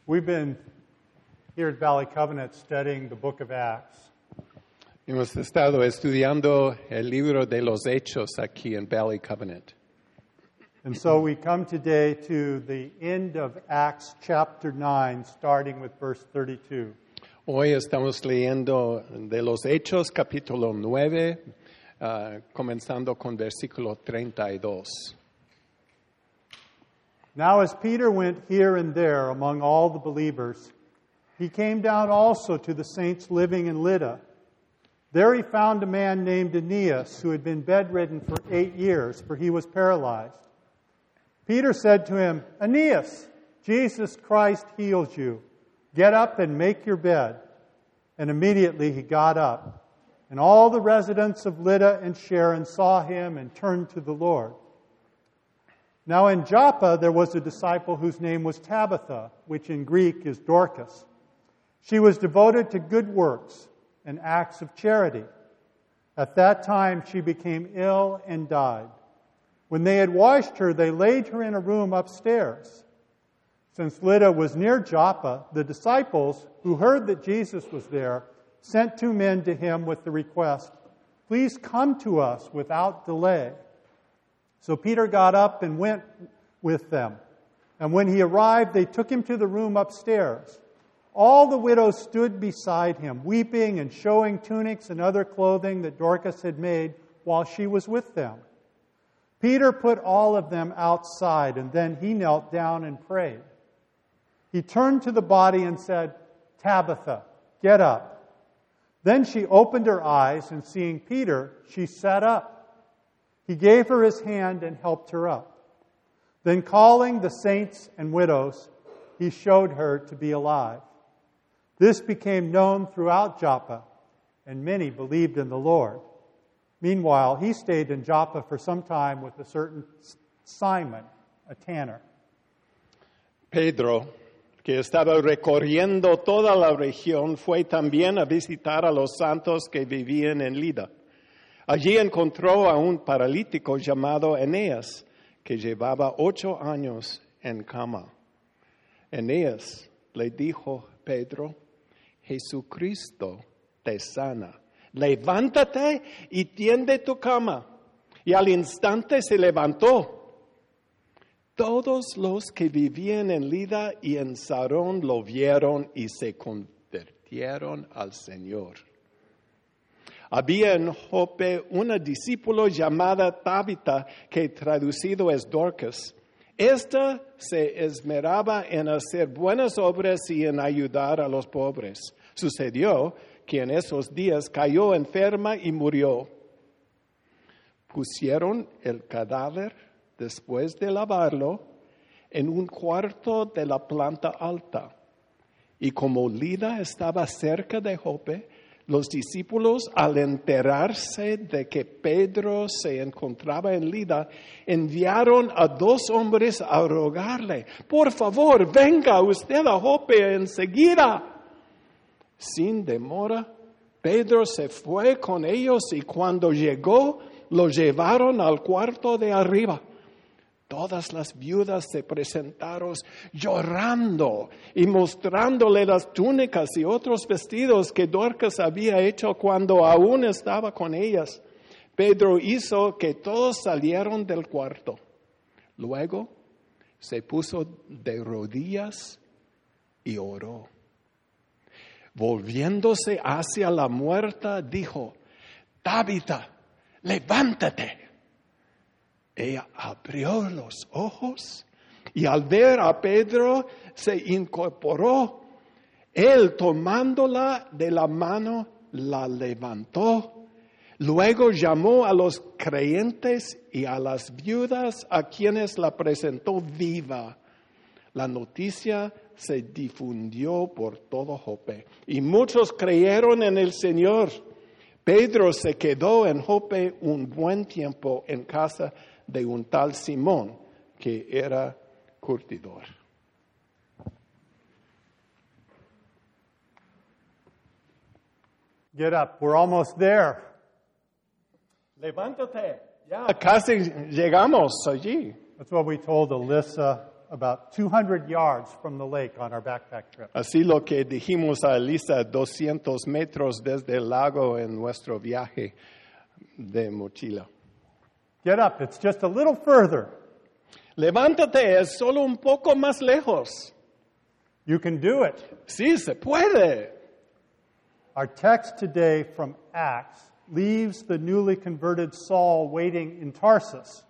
We've been here at Valley Covenant studying the book of Acts. Hemos estado estudiando el libro de los Hechos aquí en Valley Covenant. And so we come today to the end of Acts chapter 9, starting with verse 32. Hoy estamos leyendo de los Hechos capítulo 9, comenzando con versículo 32. Now as Peter went here and there among all the believers, he came down also to the saints living in Lydda. There he found a man named Aeneas, who had been bedridden for 8 years, for he was paralyzed. Peter said to him, "Aeneas, Jesus Christ heals you. Get up and make your bed." And immediately he got up. And all the residents of Lydda and Sharon saw him and turned to the Lord. Now in Joppa there was a disciple whose name was Tabitha, which in Greek is Dorcas. She was devoted to good works and acts of charity. At that time she became ill and died. When they had washed her, they laid her in a room upstairs. Since Lydda was near Joppa, the disciples, who heard that Jesus was there, sent 2 men to him with the request, "Please come to us without delay." So Peter got up and went with them. And when he arrived, they took him to the room upstairs. All the widows stood beside him, weeping and showing tunics and other clothing that Dorcas had made while she was with them. Peter put all of them outside, and then he knelt down and prayed. He turned to the body and said, "Tabitha, get up." Then she opened her eyes, and seeing Peter, she sat up. He gave her his hand and helped her up. Then calling the saints and widows, he showed her to be alive. This became known throughout Joppa, and many believed in the Lord. Meanwhile, he stayed in Joppa for some time with a certain Simon, a tanner. Pedro, que estaba recorriendo toda la región, fue también a visitar a los santos que vivían en Lydda. Allí encontró a un paralítico llamado Aeneas, que llevaba 8 años en cama. Aeneas le dijo a Pedro, "Jesucristo te sana. Levántate y tiende tu cama." Y al instante se levantó. Todos los que vivían en Lydda y en Sarón lo vieron y se convirtieron al Señor. Había en Jope una discípula llamada Tabitha, que traducido es Dorcas. Esta se esmeraba en hacer buenas obras y en ayudar a los pobres. Sucedió que en esos días cayó enferma y murió. Pusieron el cadáver, después de lavarlo, en un cuarto de la planta alta. Y como Lydda estaba cerca de Jope, los discípulos, al enterarse de que Pedro se encontraba en Lydda, enviaron a 2 hombres a rogarle, "Por favor, venga usted a Jope enseguida." Sin demora, Pedro se fue con ellos y cuando llegó, lo llevaron al cuarto de arriba. Todas las viudas se presentaron llorando y mostrándole las túnicas y otros vestidos que Dorcas había hecho cuando aún estaba con ellas. Pedro hizo que todos salieran del cuarto. Luego se puso de rodillas y oró. Volviéndose hacia la muerta, dijo, "Tabitha, levántate." Ella abrió los ojos y al ver a Pedro se incorporó. Él, tomándola de la mano, la levantó. Luego llamó a los creyentes y a las viudas, a quienes la presentó viva. La noticia se difundió por todo Jope y muchos creyeron en el Señor. Pedro se quedó en Jope un buen tiempo en casa de un tal Simón, que era curtidor. Get up, we're almost there. Levántate, ya casi llegamos allí. That's what we told Alyssa about 200 yards from the lake on our backpack trip. Así lo que dijimos a Elisa, 200 metros desde el lago en nuestro viaje de mochila. Get up, it's just a little further. Levántate, es solo un poco más lejos. You can do it. Sí, se puede. Our text today from Acts leaves the newly converted Saul waiting in Tarsus.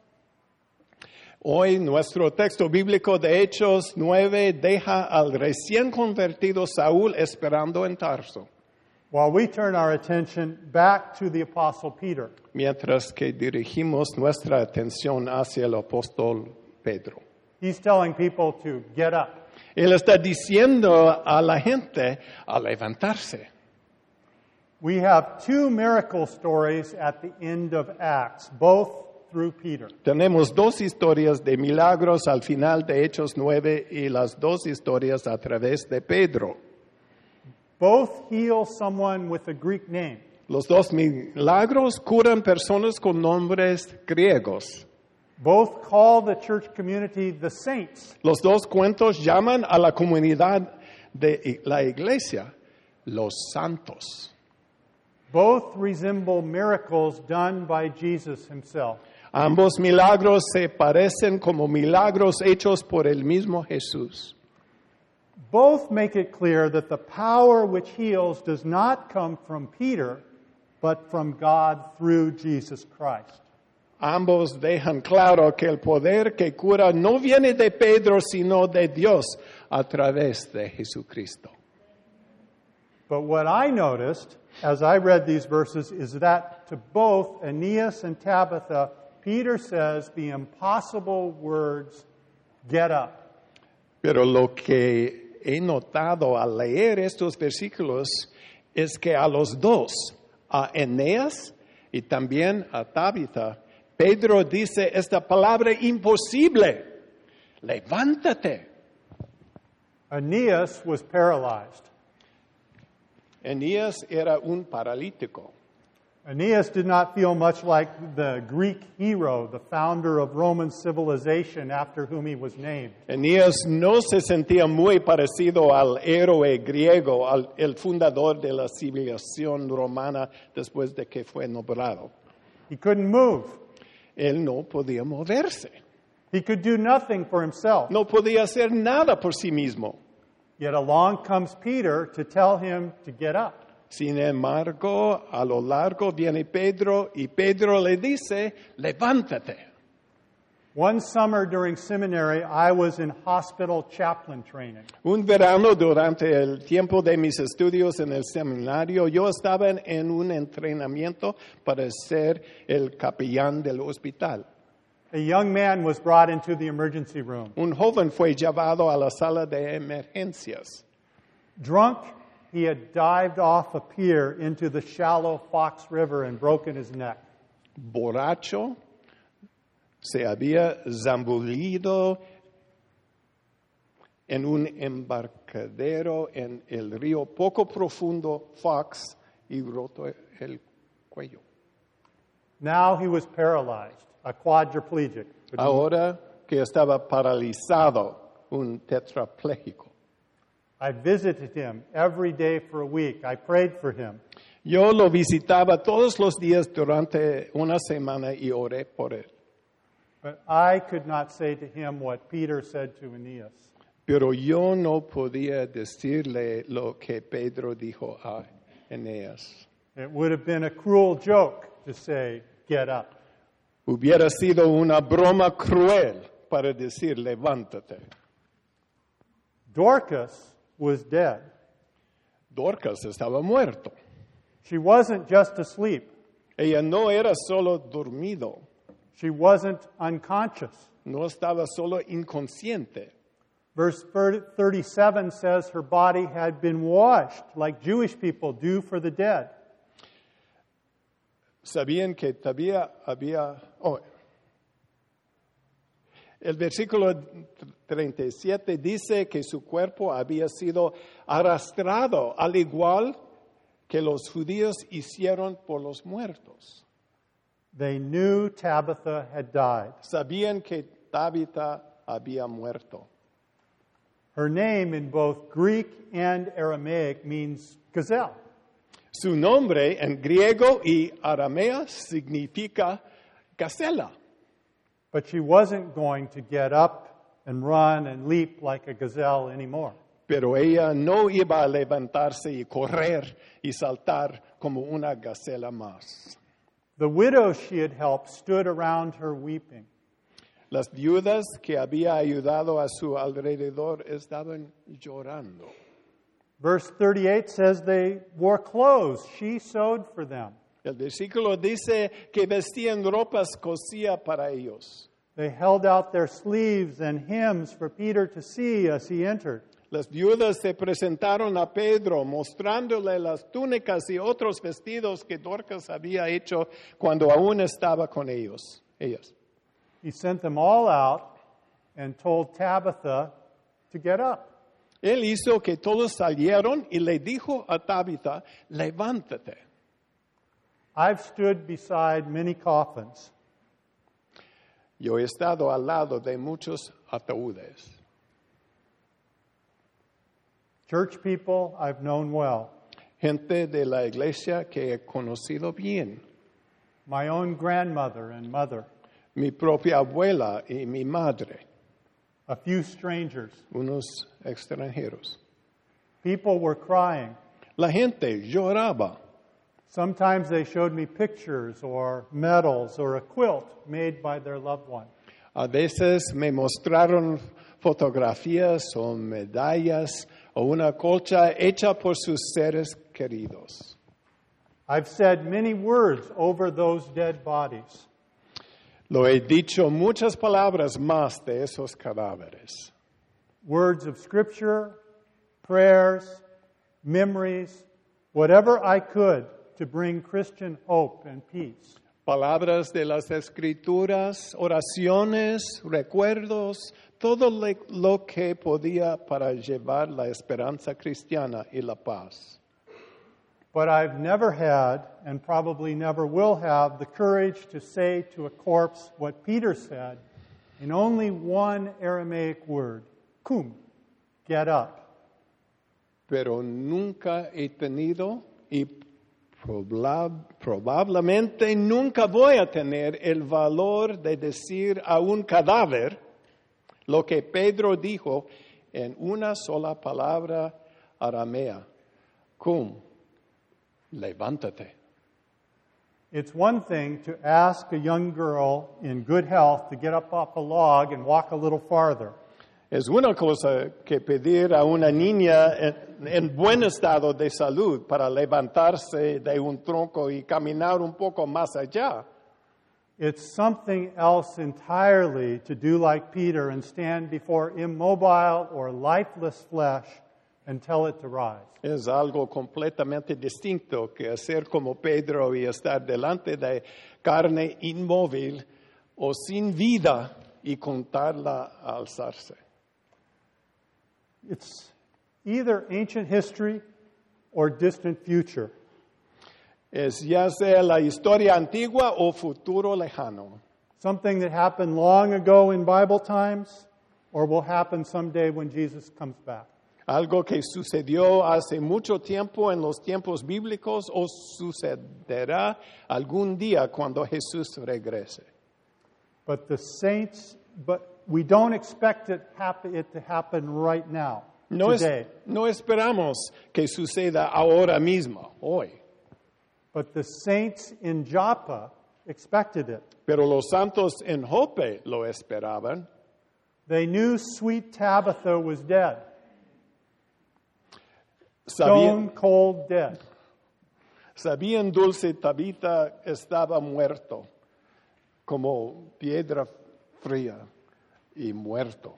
Hoy nuestro texto bíblico de Hechos 9 deja al recién convertido Saúl esperando en Tarso, While we turn our attention back to the Apostle Peter. mientras que dirigimos nuestra atención hacia el apóstol Pedro. He's telling people to get up. Él está diciendo a la gente a levantarse. We have two miracle stories at the end of Acts, both through Peter. Tenemos dos historias de milagros al final de Hechos 9 y las dos historias a través de Pedro. Both heal someone with a Greek name. Los dos milagros curan personas con nombres griegos. Both call the church community the saints. Los dos cuentos llaman a la comunidad de la iglesia los santos. Both resemble miracles done by Jesus himself. Ambos milagros se parecen como milagros hechos por el mismo Jesús. Both make it clear that the power which heals does not come from Peter, but from God through Jesus Christ. Ambos dejan claro que el poder que cura no viene de Pedro, sino de Dios a través de Jesucristo. But what I noticed as I read these verses is that to both Aeneas and Tabitha, Peter says the impossible words, get up. Pero lo que he notado al leer estos versículos es que a los dos, a Eneas y también a Tabitha, Pedro dice esta palabra imposible: levántate. Aeneas was paralyzed. Eneas era un paralítico. Aeneas did not feel much like the Greek hero, the founder of Roman civilization after whom he was named. Eneas no se sentía muy parecido al héroe griego, el fundador de la civilización romana después de que fue nombrado. He couldn't move. Él no podía moverse. He could do nothing for himself. No podía hacer nada por sí mismo. Yet along comes Peter to tell him to get up. Sin embargo, a lo largo viene Pedro y Pedro le dice, levántate. One summer during seminary, I was in hospital chaplain training. Un verano durante el tiempo de mis estudios en el seminario, yo estaba en un entrenamiento para ser el capellán del hospital. A young man was brought into the emergency room. Un joven fue llevado a la sala de emergencias. Drunk, he had dived off a pier into the shallow Fox River and broken his neck. Borracho, se había zambullido en un embarcadero en el río poco profundo Fox y roto el cuello. Now he was paralyzed, a quadriplegic. Ahora que estaba paralizado, un tetrapléjico. I visited him every day for a week. I prayed for him. Yo lo visitaba todos los días durante una semana y oré por él. But I could not say to him what Peter said to Aeneas. Pero yo no podía decirle lo que Pedro dijo a Eneas. It would have been a cruel joke to say, get up. Hubiera sido una broma cruel para decir levántate. Dorcas was dead. Dorcas estaba muerto. She wasn't just asleep. Ella no era solo dormido, She wasn't unconscious. no estaba solo inconsciente. Verse 37 says her body had been washed like Jewish people do for the dead. Sabían que todavía había... El versículo 37 dice que su cuerpo había sido arrastrado, al igual que los judíos hicieron por los muertos. They knew Tabitha had died. Sabían que Tabitha había muerto. Her name in both Greek and Aramaic means gazelle. Su nombre en griego y arameo significa gacela. But she wasn't going to get up and run and leap like a gazelle anymore. Pero ella no iba a levantarse y correr y saltar como una gacela más. The widows she had helped stood around her weeping. Las viudas que había ayudado a su alrededor estaban llorando. Verse 38 says they wore clothes she sewed for them. El versículo dice que vestían ropas cosía para ellos. They held out their sleeves and hymns for Peter to see as he entered. Las viudas se presentaron a Pedro mostrándole las túnicas y otros vestidos que Dorcas había hecho cuando aún estaba con ellas. He sent them all out and told Tabitha to get up. Él hizo que todos salieron y le dijo a Tabitha, levántate. I've stood beside many coffins. Yo he estado al lado de muchos ataúdes. Church people I've known well. Gente de la iglesia que he conocido bien. My own grandmother and mother. Mi propia abuela y mi madre. A few strangers. Unos extranjeros. People were crying. La gente lloraba. Sometimes they showed me pictures or medals or a quilt made by their loved one. A veces me mostraron fotografías o medallas o una colcha hecha por sus seres queridos. I've said many words over those dead bodies. Lo he dicho muchas palabras más de esos cadáveres. Words of scripture, prayers, memories, whatever I could to bring Christian hope and peace. Palabras de las escrituras, oraciones, recuerdos, todo lo que podía para llevar la esperanza cristiana y la paz. But I've never had, and probably never will have, the courage to say to a corpse what Peter said in only one Aramaic word, kum, get up. Pero nunca he tenido y probablemente nunca voy a tener el valor de decir a un cadáver lo que Pedro dijo en una sola palabra aramea, cum, levántate. It's one thing to ask a young girl in good health to get up off a log and walk a little farther. Es una cosa que pedir a una niña en buen estado de salud para levantarse de un tronco y caminar un poco más allá. It's something else entirely to do like Peter and stand before immobile or lifeless flesh and tell it to rise. Es algo completamente distinto que hacer como Pedro y estar delante de carne inmóvil o sin vida y contarla a alzarse. It's either ancient history or distant future. Es ya sea la historia antigua o futuro lejano. Something that happened long ago in Bible times or will happen someday when Jesus comes back. Algo que sucedió hace mucho tiempo en los tiempos bíblicos o sucederá algún día cuando Jesús regrese. But we don't expect it to happen right now, today. No esperamos que suceda ahora mismo, hoy. But the saints in Joppa expected it. Pero los santos en Jope lo esperaban. They knew sweet Tabitha was dead. Stone cold dead. Sabían dulce Tabitha estaba muerto, como piedra fría y muerto.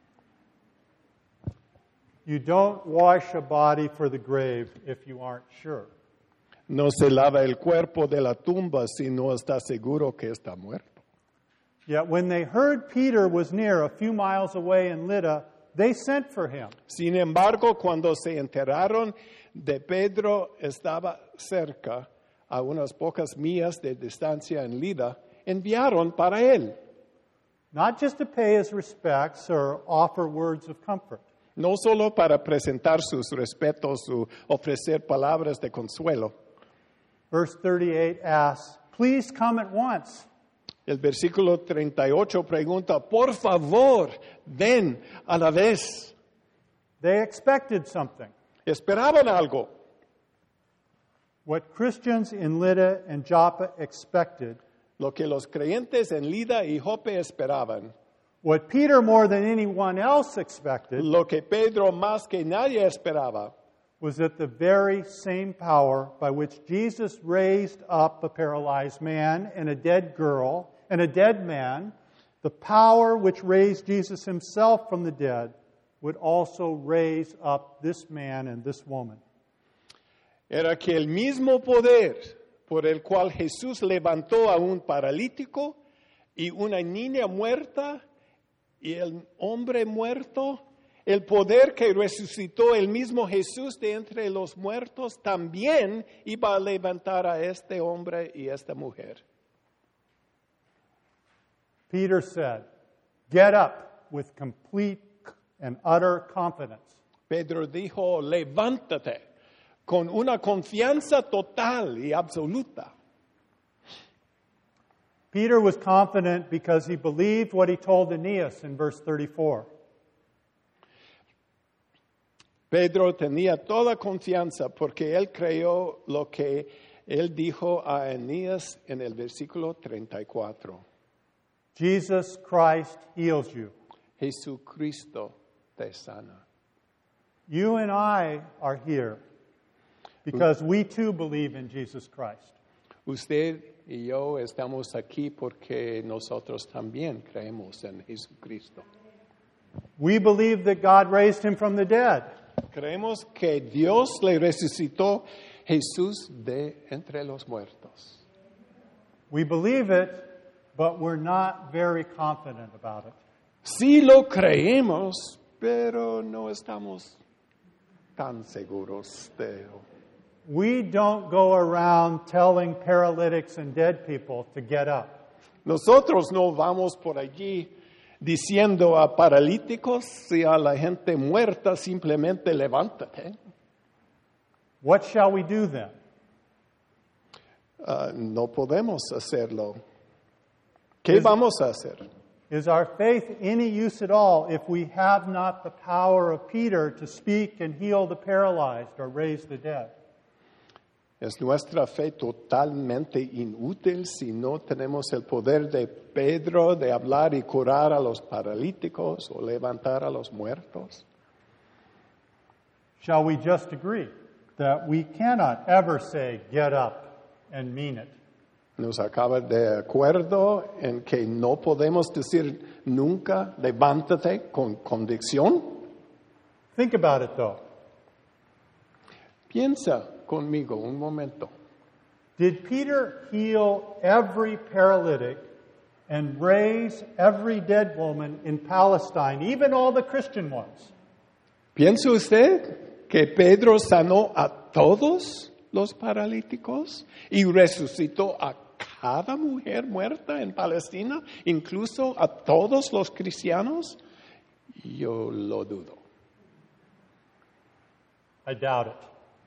You don't wash a body for the grave if you aren't sure. No se lava el cuerpo de la tumba si no está seguro que está muerto. Yet when they heard Peter was near, a few miles away in Lydda, they sent for him. Sin embargo, cuando se enteraron de Pedro estaba cerca, a unas pocas millas de distancia en Lida, enviaron para él. Not just to pay his respects or offer words of comfort. No solo para presentar sus respetos o ofrecer palabras de consuelo. Verse 38 asks, "Please come at once." El versículo 38 pregunta, por favor, ven a la vez. They expected something. Esperaban algo. What Christians in Lydda and Joppa expected, Lo que los creyentes en Lida y Jope esperaban. what Peter more than anyone else expected, Lo que Pedro más que nadie esperaba. was that the very same power by which Jesus raised up a paralyzed man and a dead girl and a dead man, the power which raised Jesus himself from the dead, would also raise up this man and this woman. Era que el mismo poder por el cual Jesús levantó a un paralítico y una niña muerta y el hombre muerto, el poder que resucitó el mismo Jesús de entre los muertos, también iba a levantar a este hombre y esta mujer. Peter said, "Get up," with complete and utter confidence. Pedro dijo, levántate, con una confianza total y absoluta. Peter was confident because he believed what he told Aeneas in verse 34. Pedro tenía toda confianza porque él creyó lo que él dijo a Eneas en el versículo 34. Jesus Christ heals you. Jesucristo te sana. You and I are here because we too believe in Jesus Christ. Usted y yo estamos aquí porque nosotros también creemos en Jesucristo. We believe that God raised him from the dead. Creemos que Dios le resucitó Jesús de entre los muertos. We believe it, but we're not very confident about it. Sí lo creemos, pero no estamos tan seguros de ello. We don't go around telling paralytics and dead people to get up. Nosotros no vamos por allí diciendo a paralíticos y a la gente muerta simplemente levántate. What shall we do then? No podemos hacerlo. ¿Qué vamos a hacer? Is our faith any use at all if we have not the power of Peter to speak and heal the paralyzed or raise the dead? ¿Es nuestra fe totalmente inútil si no tenemos el poder de Pedro de hablar y curar a los paralíticos o levantar a los muertos? Shall we just agree that we cannot ever say, "Get up," and mean it? ¿Nos acaba de acuerdo en que no podemos decir nunca levántate con convicción? Think about it, though. Piensa conmigo un momento. Did Peter heal every paralytic and raise every dead woman in Palestine, even all the Christian ones? ¿Piensa usted que Pedro sanó a todos los paralíticos y resucitó a cada mujer muerta en Palestina, incluso a todos los cristianos? Yo lo dudo. I doubt it.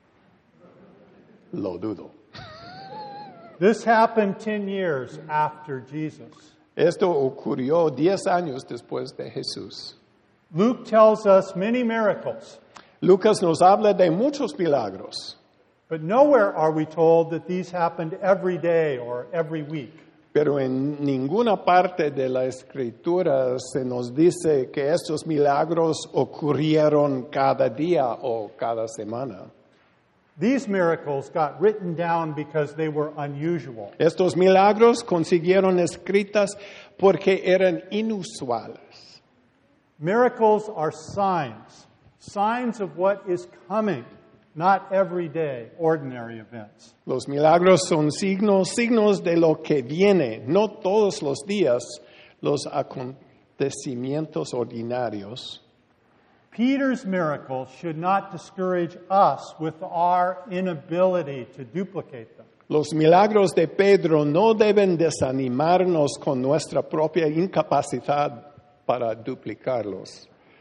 Lo dudo. This happened 10 years after Jesus. Esto ocurrió 10 años después de Jesús. Luke tells us many miracles, Lucas nos habla de muchos milagros, but nowhere are we told that these happened every day or every week. pero en ninguna parte de la Escritura se nos dice que estos milagros ocurrieron cada día o cada semana. These miracles got written down because they were unusual. Estos milagros consiguieron escritas porque eran inusuales. Miracles are signs of what is coming, not everyday, ordinary events. Los milagros son signos de lo que viene, no todos los días, los acontecimientos ordinarios. Peter's miracles should not discourage us with our inability to duplicate them. Los milagros de Pedro no deben desanimarnos con nuestra propia incapacidad para duplicarlos.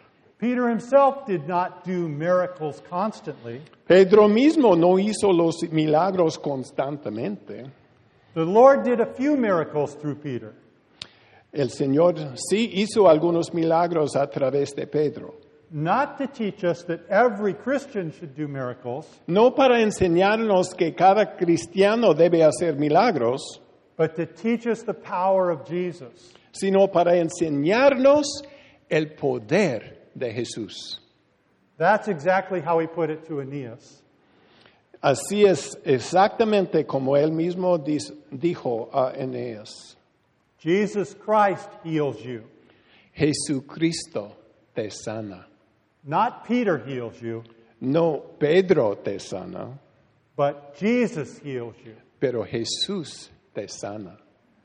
Peter himself did not do miracles constantly. Pedro mismo no hizo los milagros constantemente. The Lord did a few miracles through Peter. El Señor sí hizo algunos milagros a través de Pedro. Not to teach us that every Christian should do miracles, No para enseñarnos que cada cristiano debe hacer milagros, but to teach us the power of Jesus. sino para enseñarnos el poder de Jesús. That's exactly how he put it to Aeneas. Así es exactamente como él mismo dijo a Eneas. Jesus Christ heals you. Jesucristo te sana. Not Peter heals you, No Pedro te sana, but Jesus heals you. pero Jesús te sana.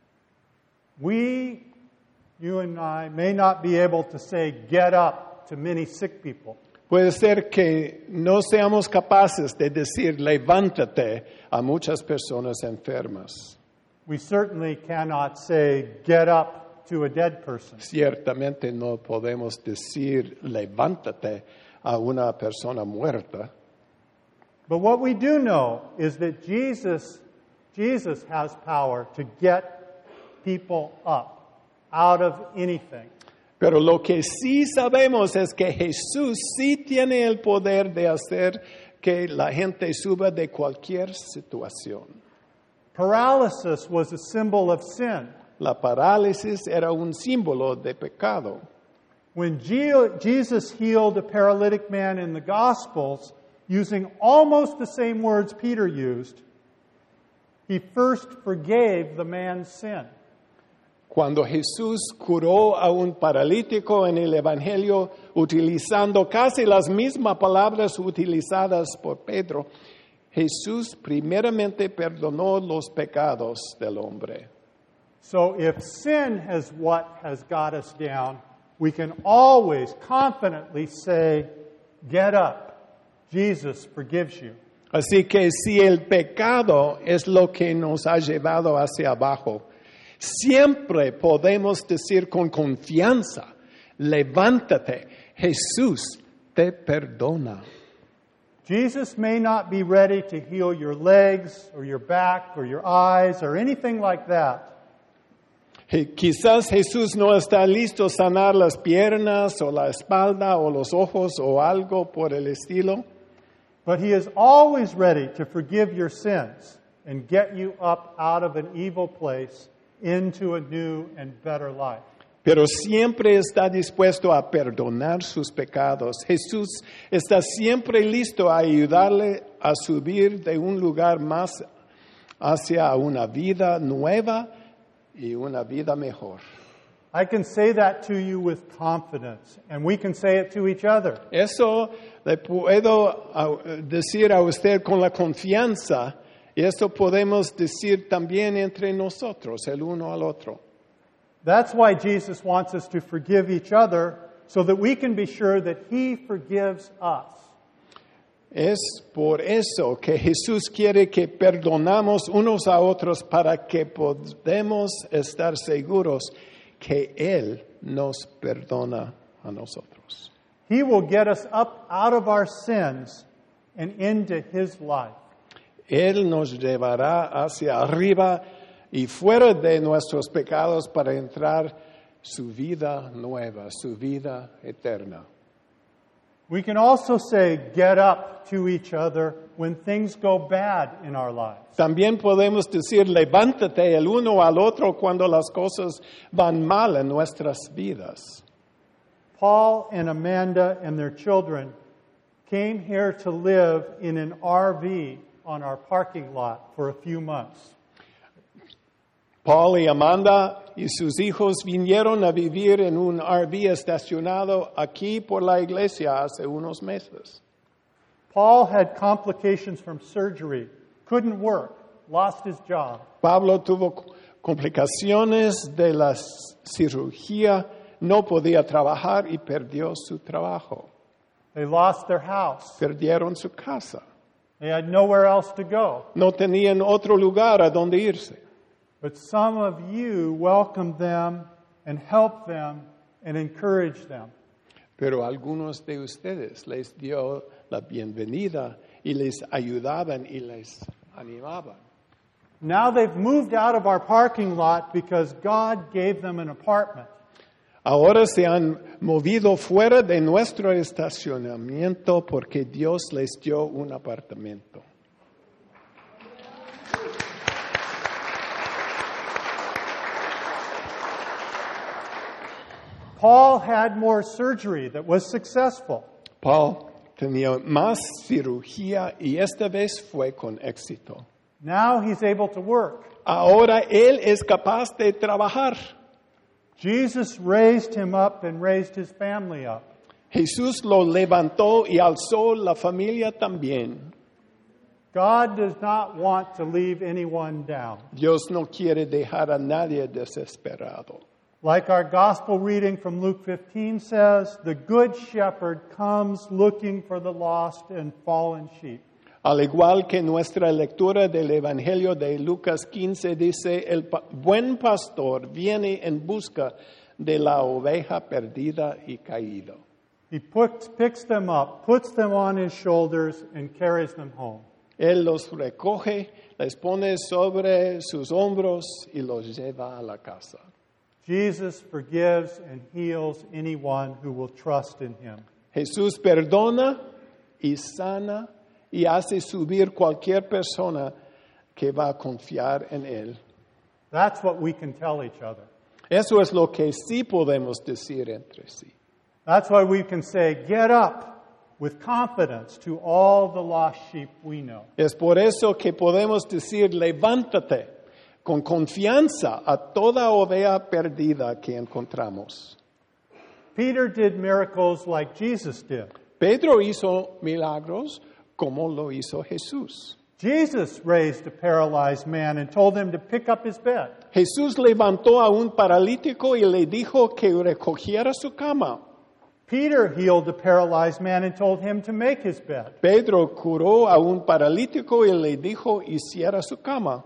We, you and I, may not be able to say, get up to many sick people. Puede ser que no seamos capaces de decir levántate a muchas personas enfermas. We certainly cannot say, get up to a dead person. Ciertamente no podemos decir levántate a una persona muerta. But what we do know is that Jesus has power to get people up out of anything. Pero lo que sí sabemos es que Jesús sí tiene el poder de hacer que la gente suba de cualquier situación. Paralysis was a symbol of sin. La parálisis era un símbolo de pecado. When Jesus healed a paralytic man in the Gospels, using almost the same words Peter used, he first forgave the man's sin. Cuando Jesús curó a un paralítico en el Evangelio utilizando casi las mismas palabras utilizadas por Pedro, Jesús primeramente perdonó los pecados del hombre. So if sin is what has got us down, we can always confidently say, get up. Jesus forgives you. Así que si el pecado es lo que nos ha llevado hacia abajo, siempre podemos decir con confianza, levántate, Jesús te perdona. Jesus may not be ready to heal your legs or your back or your eyes or anything like that. Quizás Jesús no está listo a sanar las piernas o la espalda o los ojos o algo por el estilo. But he is always ready to forgive your sins and get you up out of an evil place into a new and better life. Pero siempre está dispuesto a perdonar sus pecados. Jesús está siempre listo a ayudarle a subir de un lugar más hacia una vida nueva y una vida mejor. I can say that to you with confidence, and we can say it to each other. Eso le puedo decir a usted con la confianza, y esto podemos decir también entre nosotros, el uno al otro. That's why Jesus wants us to forgive each other, so that we can be sure that he forgives us. Es por eso que Jesús quiere que perdonamos unos a otros para que podamos estar seguros que Él nos perdona a nosotros. He will get us up out of our sins and into his life. Él nos llevará hacia arriba y fuera de nuestros pecados para entrar su vida nueva, su vida eterna. We can also say, get up to each other when things go bad in our lives. También podemos decir, levántate el uno al otro cuando las cosas van mal en nuestras vidas. Paul and Amanda and their children came here to live in an RV on our parking lot for a few months. Paul y Amanda y sus hijos vinieron a vivir en un RV estacionado aquí por la iglesia hace unos meses. Paul had complications from surgery, couldn't work, lost his job. Pablo tuvo complicaciones de la cirugía, no podía trabajar y perdió su trabajo. They lost their house. Perdieron su casa. They had nowhere else to go. No tenían otro lugar a donde irse. But some of you welcomed them and helped them and encouraged them. Pero algunos de ustedes les dio la bienvenida y les ayudaban y les animaban. Now they've moved out of our parking lot because God gave them an apartment. Ahora se han movido fuera de nuestro estacionamiento porque Dios les dio un apartamento. Paul had more surgery that was successful. Paul tenía más cirugía y esta vez fue con éxito. Now he's able to work. Ahora él es capaz de trabajar. Jesus raised him up and raised his family up. Jesús lo levantó y alzó la familia también. God does not want to leave anyone down. Dios no quiere dejar a nadie desesperado. Like our gospel reading from Luke 15 says, the good shepherd comes looking for the lost and fallen sheep. Al igual que nuestra lectura del Evangelio de Lucas 15 dice, el buen pastor viene en busca de la oveja perdida y caída. He picks them up, puts them on his shoulders, and carries them home. Él los recoge, les pone sobre sus hombros y los lleva a la casa. Jesus forgives and heals anyone who will trust in him. Jesús perdona y sana y hace subir cualquier persona que va a confiar en Él. That's what we can tell each other. Eso es lo que sí podemos decir entre sí. That's why we can say, get up with confidence to all the lost sheep we know. Es por eso que podemos decir, levántate con confianza a toda oveja perdida que encontramos. Peter did miracles like Jesus did. Pedro hizo milagros como lo hizo Jesús. Jesus raised a paralyzed man and told him to pick up his bed. Jesús levantó a un paralítico y le dijo que recogiera su cama. Peter healed a paralyzed man and told him to make his bed. Pedro curó a un paralítico y le dijo hiciera su cama.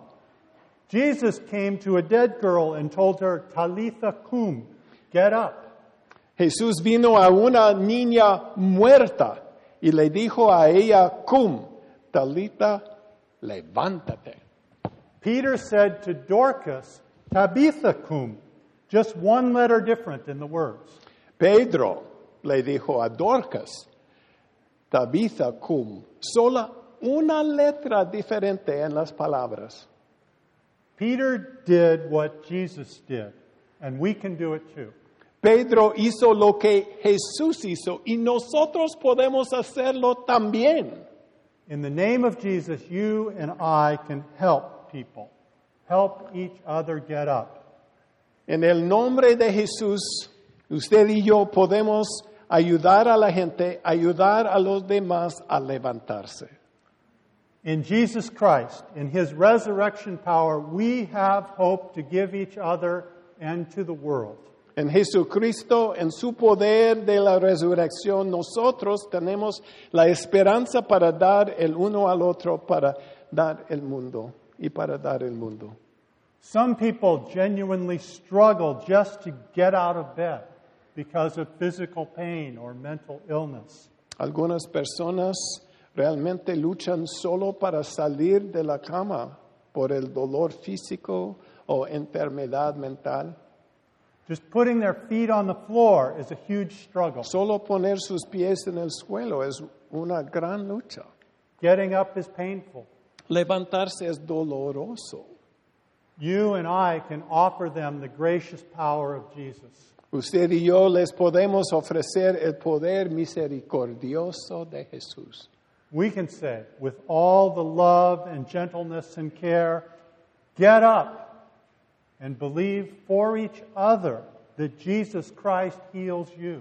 Jesus came to a dead girl and told her, Talitha cum, get up. Jesús vino a una niña muerta y le dijo a ella, cum, Talita, levántate. Peter said to Dorcas, Tabitha cum, just one letter different in the words. Pedro le dijo a Dorcas, Tabitha cum, sola una letra diferente en las palabras. Peter did what Jesus did, and we can do it too. Pedro hizo lo que Jesús hizo y nosotros podemos hacerlo también. In the name of Jesus, you and I can help people. Help each other get up. En el nombre de Jesús, usted y yo podemos ayudar a la gente, ayudar a los demás a levantarse. In Jesus Christ, in His resurrection power, we have hope to give each other and to the world. En Jesucristo, en su poder de la resurrección, nosotros tenemos la esperanza para dar el uno al otro, para dar el mundo y para dar el mundo. Some people genuinely struggle just to get out of bed because of physical pain or mental illness. Algunas personas realmente luchan solo para salir de la cama por el dolor físico o enfermedad mental. Just putting their feet on the floor is a huge struggle. Solo poner sus pies en el suelo es una gran lucha. Getting up is painful. Levantarse es doloroso. You and I can offer them the gracious power of Jesus. Usted y yo les podemos ofrecer el poder misericordioso de Jesús. We can say, with all the love and gentleness and care, get up and believe for each other that Jesus Christ heals you.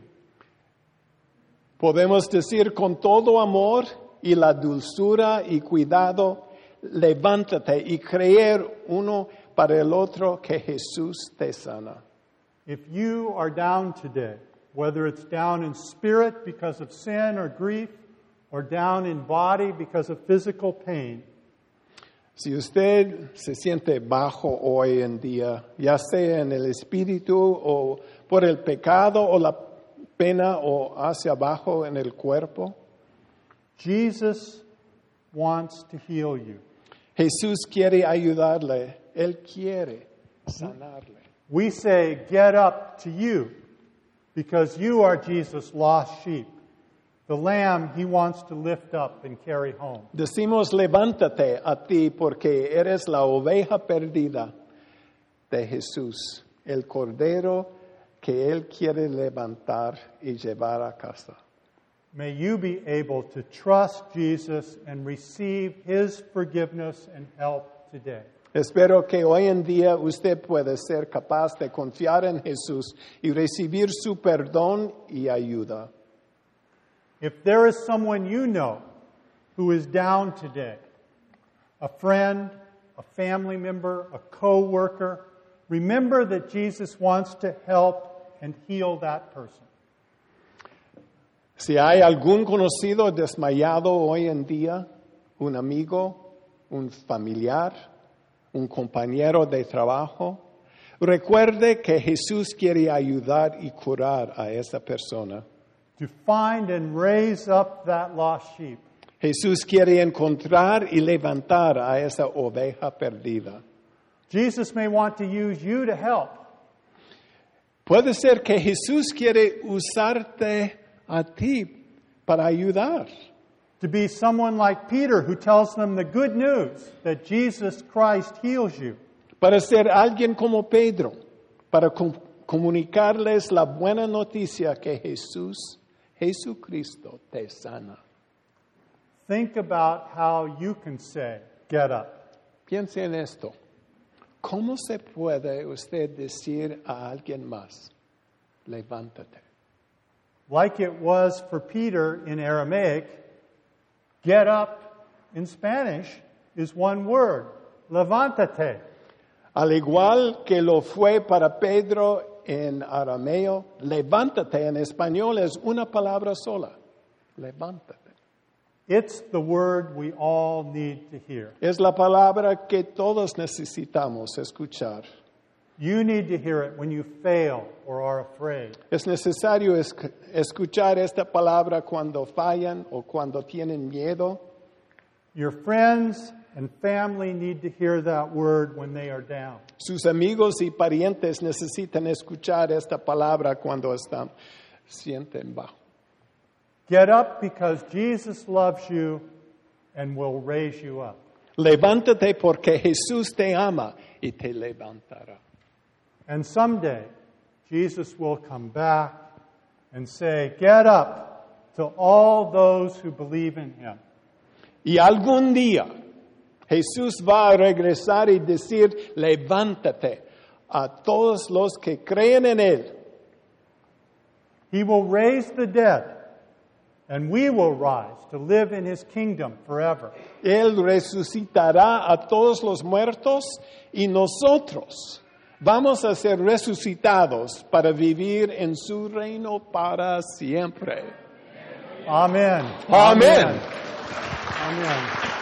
Podemos decir con todo amor y la dulzura y cuidado, levántate y creer uno para el otro que Jesús te sana. If you are down today, whether it's down in spirit because of sin or grief, or down in body because of physical pain, Si usted se siente bajo hoy en día, ya sea en el espíritu o por el pecado o la pena o hacia abajo en el cuerpo. Jesus wants to heal you. Jesús quiere ayudarle, Él quiere sanarle. We say, get up to you, because you are Jesus' lost sheep, the lamb he wants to lift up and carry home. Decimos, levántate a ti porque eres la oveja perdida de Jesús, el cordero que Él quiere levantar y llevar a casa. May you be able to trust Jesus and receive his forgiveness and help today. Espero que hoy en día usted pueda ser capaz de confiar en Jesús y recibir su perdón y ayuda. If there is someone you know who is down today, a friend, a family member, a co-worker, remember that Jesus wants to help and heal that person. Si hay algún conocido desmayado hoy en día, un amigo, un familiar, un compañero de trabajo, recuerde que Jesús quiere ayudar y curar a esa persona. To find and raise up that lost sheep. Jesús quiere encontrar y levantar a esa oveja perdida. Jesus may want to use you to help. Puede ser que Jesús quiere usarte a ti para ayudar. To be someone like Peter who tells them the good news that Jesus Christ heals you. Para ser alguien como Pedro, para comunicarles la buena noticia que Jesucristo te sana. Think about how you can say, get up. Piense en esto. ¿Cómo se puede usted decir a alguien más, levántate? Like it was for Peter in Aramaic, get up in Spanish is one word, levántate. Al igual que lo fue para Pedro en arameo, levántate en español es una palabra sola, levántate. It's the word we all need to hear. Es la palabra que todos necesitamos escuchar. You need to hear it when you fail or are afraid. Es necesario escuchar esta palabra cuando fallan o cuando tienen miedo. Your friends and family need to hear that word when they are down. Sus amigos y parientes necesitan escuchar esta palabra cuando sienten bajo. Get up because Jesus loves you and will raise you up. Levántate porque Jesús te ama y te levantará. And someday, Jesus will come back and say, get up to all those who believe in him. Y algún día Jesús va a regresar y decir, levántate a todos los que creen en Él. He will raise the dead, and we will rise to live in his kingdom forever. Él resucitará a todos los muertos y nosotros vamos a ser resucitados para vivir en su reino para siempre. Amen. Amén. Amen.